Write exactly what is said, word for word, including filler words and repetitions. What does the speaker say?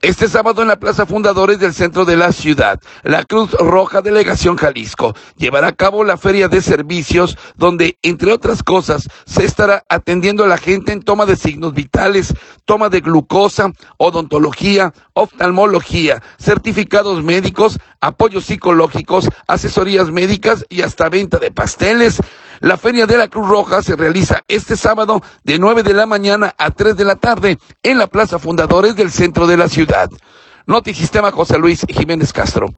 Este sábado en la Plaza Fundadores del centro de la ciudad, la Cruz Roja Delegación Jalisco llevará a cabo la Feria de Servicios, donde, entre otras cosas, se estará atendiendo a la gente en toma de signos vitales, toma de glucosa, odontología, oftalmología, certificados médicos, apoyos psicológicos, asesorías médicas y hasta venta de pasteles. La Feria de la Cruz Roja se realiza este sábado de nueve de la mañana a tres de la tarde en la Plaza Fundadores del centro de la ciudad. Notisistema José Luis Jiménez Castro.